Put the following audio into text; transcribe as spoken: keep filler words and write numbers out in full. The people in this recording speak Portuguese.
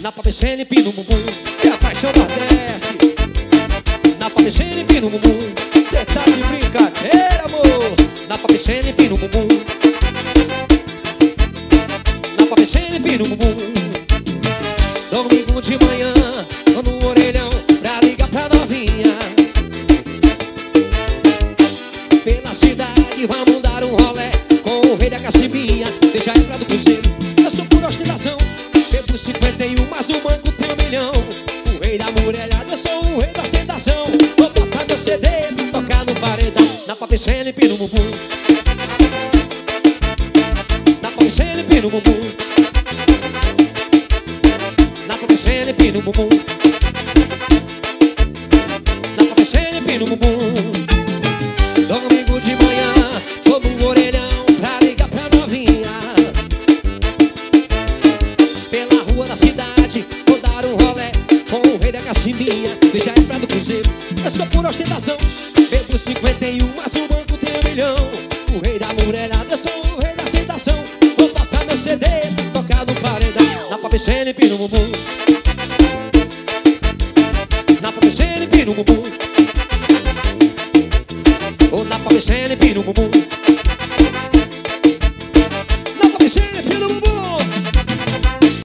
Na Papecene, pino bumbum, cê é a paixão do Nordeste. Na Papecene, pino bumbum, cê tá de brincadeira, moço. Na Papecene, pino bumbum. Na Papecene, pino bumbum. Domingo de manhã, tô no orelhão pra ligar pra novinha. Pela cidade, vamos dar um rolé com o rei da cacimbinha. Deixa aí pra do cruzeiro, eu sou por ostentação. Bebo cinquenta e um, mas o banco tem um milhão. O rei da muralhada, eu sou o rei da ostentação. Vou botar meu C D, tocar no paredão. Na Papecene, pino bumbum. Na Papecene, pino bumbum. Na Papecene, pino bumbum. Na Papecene, pino bumbum. Domingo de manhã, tô no orelhão pra ligar pra novinha. Pela rua da cidade, vou dar um rolé com o rei da cacimbinha. Deixa aí pra do cruzeiro, é só por ostentação. Bebo cinquenta e um, mas o banco tem um milhão. O rei da muralhada, eu sou o rei da ostentação. Vou botar meu C D, tocar no paredão. Na Papecene, pino bumbum. Na Papecene, pino bumbum. Oh, na Papecene, pino bumbum.